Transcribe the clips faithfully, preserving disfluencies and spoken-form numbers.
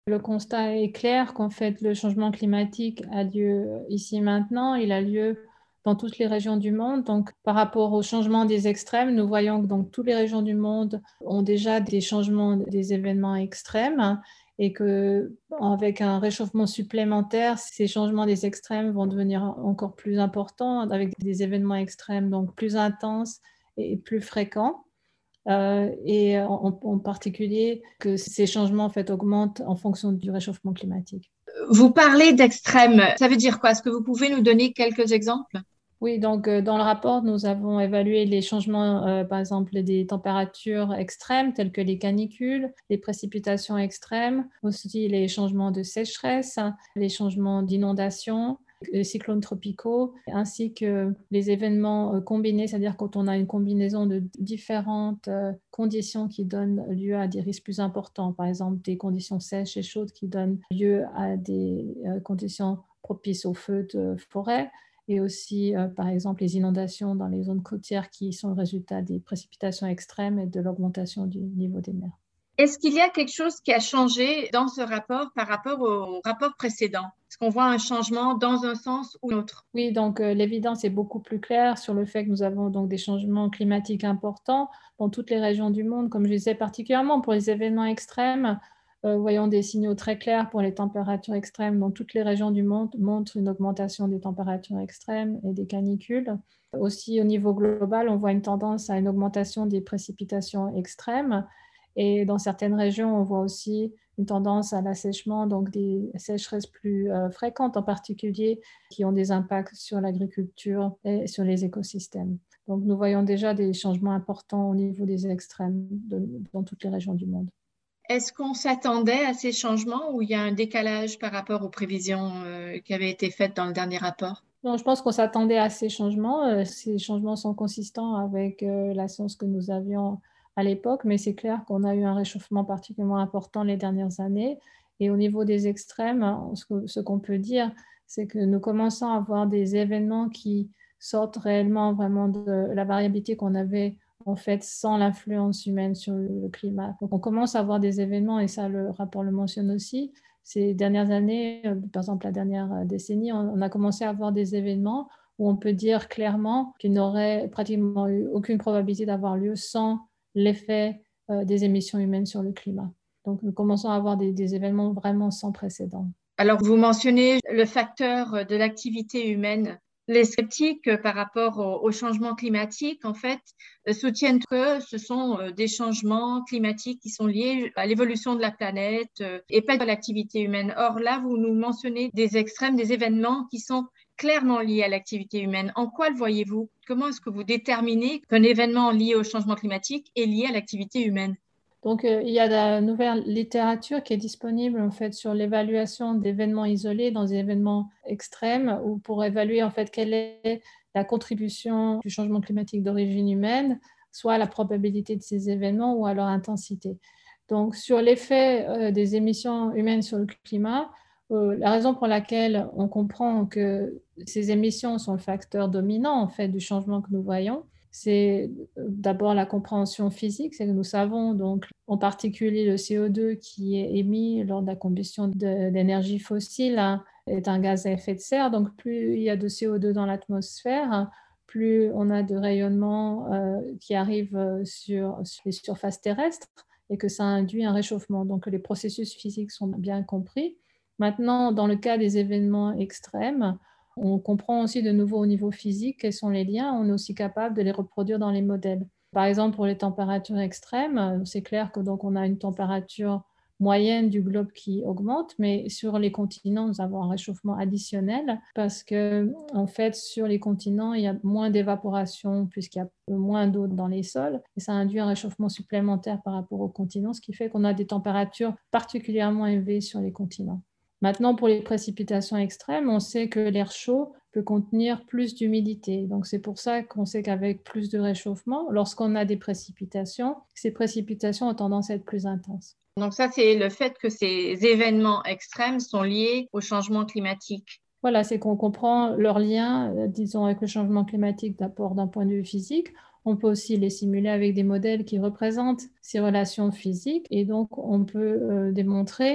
Le constat est clair qu'en fait, le changement climatique a lieu ici et maintenant. Il a lieu dans toutes les régions du monde. Donc, par rapport au changement des extrêmes, nous voyons que donc, toutes les régions du monde ont déjà des changements, des événements extrêmes et qu'avec un réchauffement supplémentaire, ces changements des extrêmes vont devenir encore plus importants avec des événements extrêmes donc plus intenses et plus fréquents. Euh, et en, en, particulier que ces changements en fait augmentent en fonction du réchauffement climatique. Vous parlez d'extrêmes, ça veut dire quoi? Est-ce que vous pouvez nous donner quelques exemples? Oui, donc euh, dans le rapport, nous avons évalué les changements, euh, par exemple, des températures extrêmes telles que les canicules, les précipitations extrêmes, aussi les changements de sécheresse, les changements d'inondation, les cyclones tropicaux, ainsi que les événements euh, combinés, c'est-à-dire quand on a une combinaison de différentes euh, conditions qui donnent lieu à des risques plus importants, par exemple des conditions sèches et chaudes qui donnent lieu à des euh, conditions propices aux feux de forêt et aussi, euh, par exemple, les inondations dans les zones côtières qui sont le résultat des précipitations extrêmes et de l'augmentation du niveau des mers. Est-ce qu'il y a quelque chose qui a changé dans ce rapport par rapport au rapport précédent? Est-ce qu'on voit un changement dans un sens ou l'autre? Oui, donc euh, l'évidence est beaucoup plus claire sur le fait que nous avons donc des changements climatiques importants dans toutes les régions du monde, comme je disais, particulièrement pour les événements extrêmes. Euh, voyons des signaux très clairs pour les températures extrêmes dans toutes les régions du monde montrent une augmentation des températures extrêmes et des canicules. Aussi, au niveau global, on voit une tendance à une augmentation des précipitations extrêmes. Et dans certaines régions, on voit aussi une tendance à l'assèchement, donc des sécheresses plus euh, fréquentes en particulier, qui ont des impacts sur l'agriculture et sur les écosystèmes. Donc nous voyons déjà des changements importants au niveau des extrêmes de, dans toutes les régions du monde. Est-ce qu'on s'attendait à ces changements ou il y a un décalage par rapport aux prévisions euh, qui avaient été faites dans le dernier rapport? Non, je pense qu'on s'attendait à ces changements. Euh, ces changements sont consistants avec euh, la science que nous avions à l'époque, mais c'est clair qu'on a eu un réchauffement particulièrement important les dernières années. Et au niveau des extrêmes, ce que- ce qu'on peut dire, c'est que nous commençons à avoir des événements qui sortent réellement vraiment de la variabilité qu'on avait en fait sans l'influence humaine sur le climat. Donc on commence à avoir des événements, et ça le rapport le mentionne aussi, ces dernières années, euh, par exemple la dernière euh, décennie, on, a commencé à avoir des événements où on peut dire clairement qu'ils n'auraient pratiquement eu aucune probabilité d'avoir lieu sans l'effet euh, des émissions humaines sur le climat. Donc nous commençons à avoir des, des événements vraiment sans précédent. Alors, vous mentionnez le facteur de l'activité humaine. Les sceptiques euh, par rapport au, au changement climatique, en fait, euh, soutiennent que ce sont euh, des changements climatiques qui sont liés à l'évolution de la planète euh, et pas à l'activité humaine. Or, là, vous nous mentionnez des extrêmes, des événements qui sont clairement liés à l'activité humaine. En quoi le voyez-vous? Comment est-ce que vous déterminez qu'un événement lié au changement climatique est lié à l'activité humaine? Donc, euh, il y a de la nouvelle littérature qui est disponible en fait sur l'évaluation d'événements isolés dans des événements extrêmes ou pour évaluer en fait quelle est la contribution du changement climatique d'origine humaine, soit la probabilité de ces événements ou à leur intensité. Donc, sur l'effet euh, des émissions humaines sur le climat, euh, la raison pour laquelle on comprend que ces émissions sont le facteur dominant en fait du changement que nous voyons, c'est d'abord la compréhension physique, c'est que nous savons donc en particulier le C O deux qui est émis lors de la combustion d'énergie fossile hein, est un gaz à effet de serre. Donc plus il y a de C O deux dans l'atmosphère, plus on a de rayonnement euh, qui arrive sur, sur les surfaces terrestres et que ça induit un réchauffement. Donc les processus physiques sont bien compris. Maintenant, dans le cas des événements extrêmes, on comprend aussi de nouveau au niveau physique quels sont les liens. On est aussi capable de les reproduire dans les modèles. Par exemple, pour les températures extrêmes, c'est clair que donc on a une température moyenne du globe qui augmente, mais sur les continents, nous avons un réchauffement additionnel parce que, en fait, sur les continents, il y a moins d'évaporation puisqu'il y a moins d'eau dans les sols et ça induit un réchauffement supplémentaire par rapport aux continents, ce qui fait qu'on a des températures particulièrement élevées sur les continents. Maintenant, pour les précipitations extrêmes, on sait que l'air chaud peut contenir plus d'humidité. Donc, c'est pour ça qu'on sait qu'avec plus de réchauffement, lorsqu'on a des précipitations, ces précipitations ont tendance à être plus intenses. Donc ça, c'est le fait que ces événements extrêmes sont liés au changement climatique. Voilà, c'est qu'on comprend leur lien, euh, disons, avec le changement climatique d'abord d'un point de vue physique. On peut aussi les simuler avec des modèles qui représentent ces relations physiques et donc on peut euh, démontrer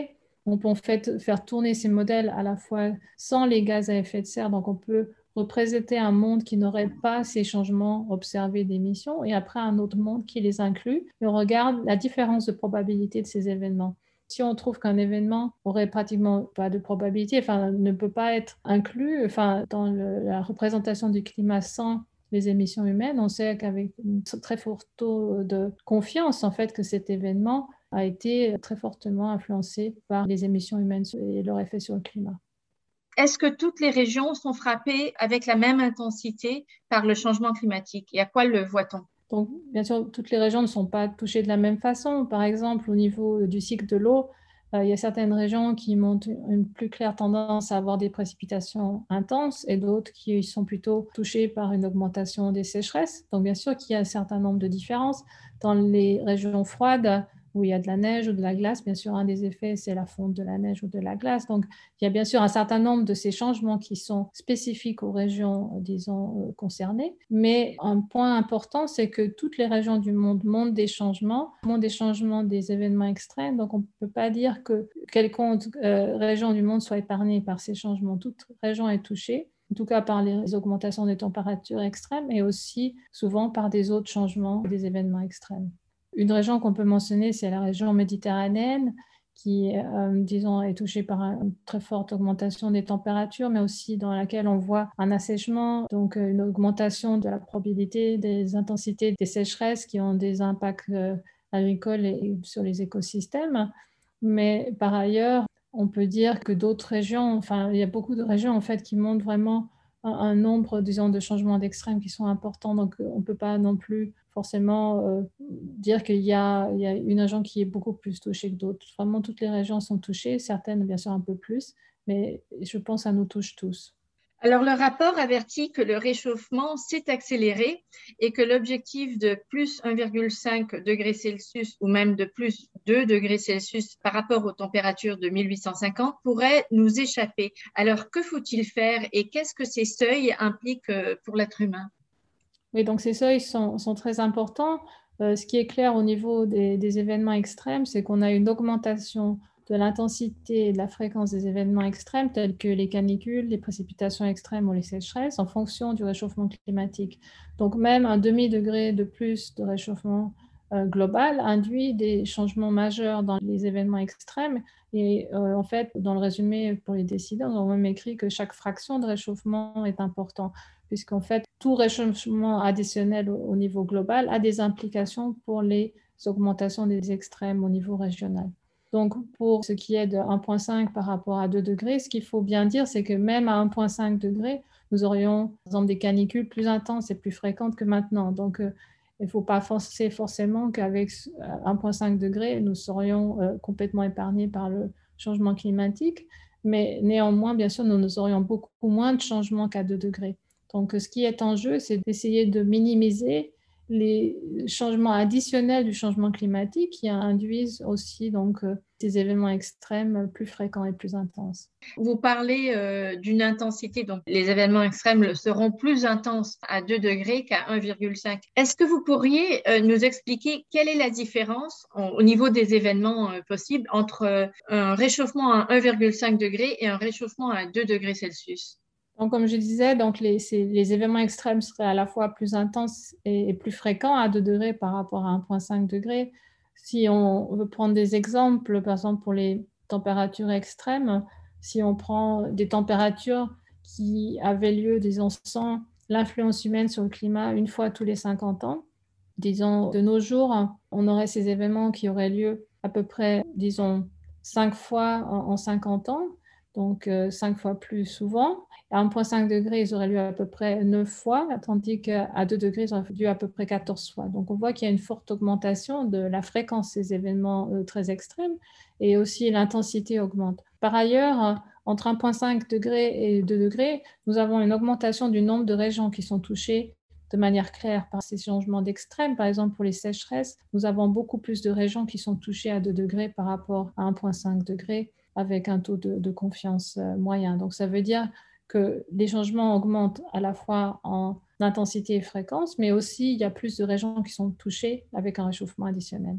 On peut en fait faire tourner ces modèles à la fois sans les gaz à effet de serre, donc on peut représenter un monde qui n'aurait pas ces changements observés d'émissions, et après un autre monde qui les inclut, et on regarde la différence de probabilité de ces événements. Si on trouve qu'un événement aurait pratiquement pas de probabilité, enfin ne peut pas être inclus, enfin dans le, la représentation du climat sans les émissions humaines, on sait qu'avec un très fort taux de confiance en fait que cet événement a été très fortement influencé par les émissions humaines et leur effet sur le climat. Est-ce que toutes les régions sont frappées avec la même intensité par le changement climatique et à quoi le voit-on? Donc, bien sûr, toutes les régions ne sont pas touchées de la même façon. Par exemple, au niveau du cycle de l'eau, euh, il y a certaines régions qui montrent une plus claire tendance à avoir des précipitations intenses et d'autres qui sont plutôt touchées par une augmentation des sécheresses. Donc, bien sûr qu'il y a un certain nombre de différences. Dans les régions froides, où il y a de la neige ou de la glace, bien sûr, un des effets, c'est la fonte de la neige ou de la glace. Donc, il y a bien sûr un certain nombre de ces changements qui sont spécifiques aux régions, disons, concernées. Mais un point important, c'est que toutes les régions du monde montrent des changements, montrent des changements des événements extrêmes. Donc, on ne peut pas dire que quelconque euh, région du monde soit épargnée par ces changements. Toute région est touchée, en tout cas par les augmentations des températures extrêmes et aussi souvent par des autres changements des événements extrêmes. Une région qu'on peut mentionner, c'est la région méditerranéenne, qui, euh, disons, est touchée par une très forte augmentation des températures, mais aussi dans laquelle on voit un assèchement, donc une augmentation de la probabilité des intensités des sécheresses qui ont des impacts euh, agricoles et, et sur les écosystèmes. Mais par ailleurs, on peut dire que d'autres régions, enfin, il y a beaucoup de régions en fait qui montrent vraiment un, un nombre, disons, de changements d'extrêmes qui sont importants. Donc, on ne peut pas non plus forcément euh, dire qu'il y a, il y a une région qui est beaucoup plus touchée que d'autres. Vraiment, toutes les régions sont touchées, certaines bien sûr un peu plus, mais je pense que ça nous touche tous. Alors, le rapport avertit que le réchauffement s'est accéléré et que l'objectif de plus un virgule cinq degré Celsius ou même de plus deux degrés Celsius par rapport aux températures de mille huit cent cinquante pourrait nous échapper. Alors, que faut-il faire et qu'est-ce que ces seuils impliquent pour l'être humain? Oui, donc ces seuils sont, sont très importants. Euh, ce qui est clair au niveau des, des événements extrêmes, c'est qu'on a une augmentation de l'intensité et de la fréquence des événements extrêmes, tels que les canicules, les précipitations extrêmes ou les sécheresses, en fonction du réchauffement climatique. Donc même un demi-degré de plus de réchauffement euh, global induit des changements majeurs dans les événements extrêmes. Et euh, en fait, dans le résumé pour les décideurs, on a même écrit que chaque fraction de réchauffement est important, puisqu'en fait, tout réchauffement additionnel au, au niveau global a des implications pour les augmentations des extrêmes au niveau régional. Donc, pour ce qui est de un virgule cinq par rapport à deux degrés, ce qu'il faut bien dire, c'est que même à un virgule cinq degré, nous aurions, par exemple, des canicules plus intenses et plus fréquentes que maintenant. Donc, euh, il ne faut pas penser forcément qu'avec un virgule cinq degré, nous serions euh, complètement épargnés par le changement climatique. Mais néanmoins, bien sûr, nous, nous aurions beaucoup moins de changements qu'à deux degrés. Donc, ce qui est en jeu, c'est d'essayer de minimiser les changements additionnels du changement climatique qui induisent aussi donc, euh, des événements extrêmes plus fréquents et plus intenses. Vous parlez euh, d'une intensité, donc les événements extrêmes seront plus intenses à deux degrés qu'à un virgule cinq. Est-ce que vous pourriez euh, nous expliquer quelle est la différence en, au niveau des événements euh, possibles entre euh, un réchauffement à un virgule cinq degré et un réchauffement à deux degrés Celsius? Donc, comme je disais, donc les, les, événements extrêmes seraient à la fois plus intenses et, et plus fréquents à deux degrés par rapport à un virgule cinq degré. Si on veut prendre des exemples, par exemple pour les températures extrêmes, si on prend des températures qui avaient lieu, disons, sans l'influence humaine sur le climat une fois tous les cinquante ans, disons, de nos jours, on aurait ces événements qui auraient lieu à peu près, disons, cinq fois en, en cinquante ans, donc euh, cinq fois plus souvent. À un virgule cinq degré, ils auraient lieu à peu près neuf fois, tandis qu'à deux degrés, ils auraient lieu à peu près quatorze fois. Donc, on voit qu'il y a une forte augmentation de la fréquence des événements euh, très extrêmes et aussi l'intensité augmente. Par ailleurs, entre un virgule cinq degré et deux degrés, nous avons une augmentation du nombre de régions qui sont touchées de manière claire par ces changements d'extrême. Par exemple, pour les sécheresses, nous avons beaucoup plus de régions qui sont touchées à deux degrés par rapport à un virgule cinq degré avec un taux de, de confiance euh, moyen. Donc, ça veut dire que les changements augmentent à la fois en intensité et fréquence, mais aussi il y a plus de régions qui sont touchées avec un réchauffement additionnel.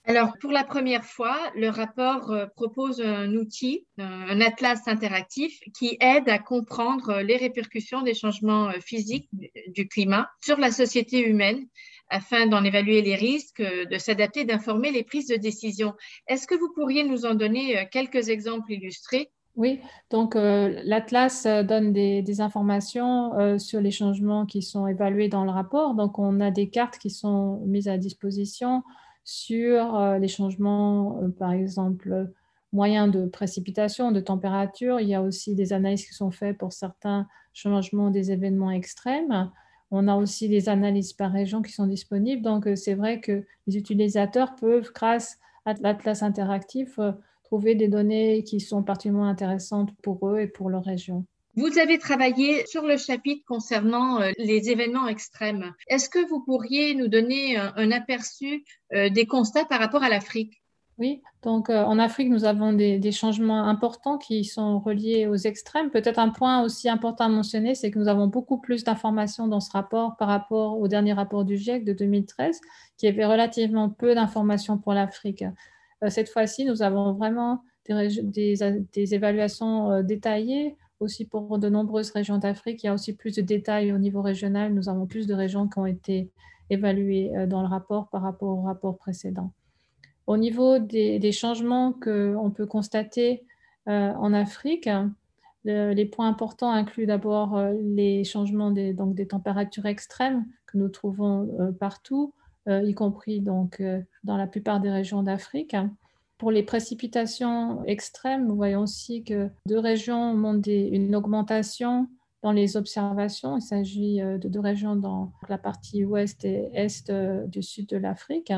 Alors, pour la première fois, le rapport euh, propose un outil, euh, un atlas interactif qui aide à comprendre euh, les répercussions des changements euh, physiques du du climat sur la société humaine afin d'en évaluer les risques, euh, de s'adapter, d'informer les prises de décision. Est-ce que vous pourriez nous en donner euh, quelques exemples illustrés? Oui, donc euh, l'Atlas euh, donne des, des informations euh, sur les changements qui sont évalués dans le rapport. Donc on a des cartes qui sont mises à disposition sur euh, les changements, euh, par exemple, moyens de précipitation, de température. Il y a aussi des analyses qui sont faites pour certains changements des événements extrêmes. On a aussi des analyses par région qui sont disponibles. Donc euh, c'est vrai que les utilisateurs peuvent, grâce à l'Atlas interactif, euh, trouver des données qui sont particulièrement intéressantes pour eux et pour leur région. Vous avez travaillé sur le chapitre concernant euh, les événements extrêmes. Est-ce que vous pourriez nous donner un, un aperçu euh, des constats par rapport à l'Afrique? Oui, donc euh, en Afrique, nous avons des, des changements importants qui sont reliés aux extrêmes. Peut-être un point aussi important à mentionner, c'est que nous avons beaucoup plus d'informations dans ce rapport par rapport au dernier rapport du GIEC de deux mille treize, qui avait relativement peu d'informations pour l'Afrique. Euh, cette fois-ci, nous avons vraiment des, des, des évaluations euh, détaillées aussi pour de nombreuses régions d'Afrique. Il y a aussi plus de détails au niveau régional. Nous avons plus de régions qui ont été évaluées euh, dans le rapport par rapport au rapport précédent. Au niveau des, des changements qu'on peut constater euh, en Afrique, le, les points importants incluent d'abord euh, les changements des, donc des températures extrêmes que nous trouvons euh, partout, euh, y compris donc, euh, dans la plupart des régions d'Afrique. Pour les précipitations extrêmes, nous voyons aussi que deux régions montrent des, une augmentation dans les observations. Il s'agit euh, de deux régions dans la partie ouest et est euh, du sud de l'Afrique.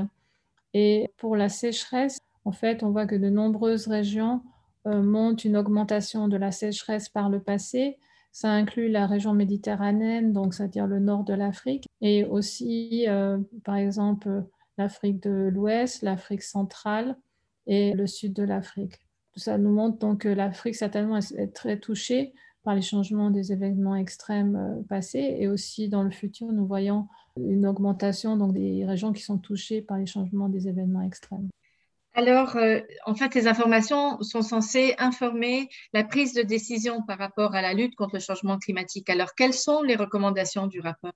Et pour la sécheresse, en fait, on voit que de nombreuses régions euh, montrent une augmentation de la sécheresse par le passé. Ça inclut la région méditerranéenne, donc c'est-à-dire le nord de l'Afrique, et aussi, euh, par exemple, l'Afrique de l'Ouest, l'Afrique centrale et le sud de l'Afrique. Tout ça nous montre donc que l'Afrique certainement est très touchée par les changements des événements extrêmes euh, passés, et aussi dans le futur, nous voyons une augmentation donc des régions qui sont touchées par les changements des événements extrêmes. Alors, euh, en fait, les informations sont censées informer la prise de décision par rapport à la lutte contre le changement climatique. Alors, quelles sont les recommandations du rapport?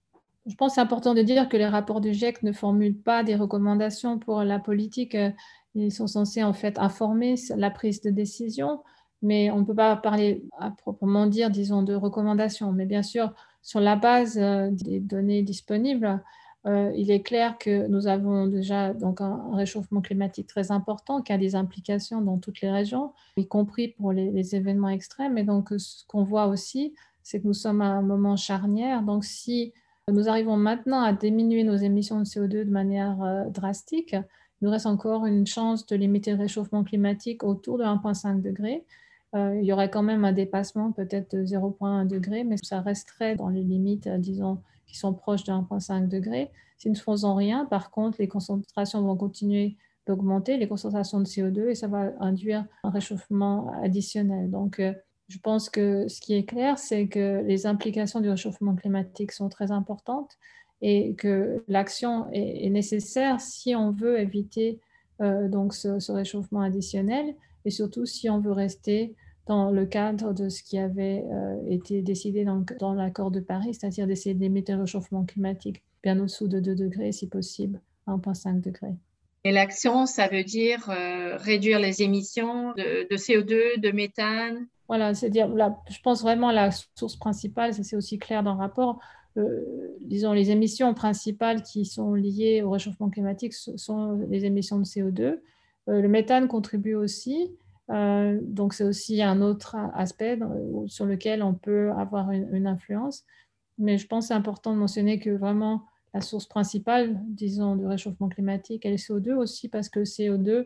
Je pense que c'est important de dire que les rapports du GIEC ne formulent pas des recommandations pour la politique. Ils sont censés en fait informer la prise de décision, mais on ne peut pas parler à proprement dire, disons, de recommandations. Mais bien sûr, sur la base euh, des données disponibles, euh, il est clair que nous avons déjà donc un réchauffement climatique très important qui a des implications dans toutes les régions, y compris pour les, les événements extrêmes. Et donc, ce qu'on voit aussi, c'est que nous sommes à un moment charnière. Donc, si nous arrivons maintenant à diminuer nos émissions de C O deux de manière euh, drastique, il nous reste encore une chance de limiter le réchauffement climatique autour de un virgule cinq degré. Euh, il y aurait quand même un dépassement peut-être de zéro virgule un degré, mais ça resterait dans les limites, euh, disons, qui sont proches de un virgule cinq degré. Si nous ne faisons rien, par contre, les concentrations vont continuer d'augmenter, les concentrations de C O deux, et ça va induire un réchauffement additionnel. Donc, euh, je pense que ce qui est clair, c'est que les implications du réchauffement climatique sont très importantes et que l'action est, est nécessaire si on veut éviter euh, donc ce, ce réchauffement additionnel, et surtout si on veut rester dans le cadre de ce qui avait euh, été décidé dans, dans l'accord de Paris, c'est-à-dire d'essayer de limiter le réchauffement climatique bien au-dessous de deux degrés, si possible, à un virgule cinq degrés. Et l'action, ça veut dire euh, réduire les émissions de, de C O deux, de méthane. Voilà, c'est-à-dire, là, je pense vraiment à la source principale, ça c'est aussi clair dans le rapport. Euh, disons, les émissions principales qui sont liées au réchauffement climatique ce sont les émissions de C O deux. Euh, le méthane contribue aussi, euh, donc c'est aussi un autre aspect dans, sur lequel on peut avoir une, une influence. Mais je pense que c'est important de mentionner que vraiment la source principale, disons, du réchauffement climatique est le C O deux aussi, parce que le C O deux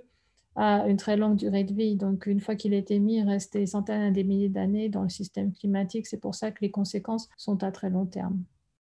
a une très longue durée de vie. Donc, une fois qu'il est émis, il reste des centaines et des milliers d'années dans le système climatique. C'est pour ça que les conséquences sont à très long terme.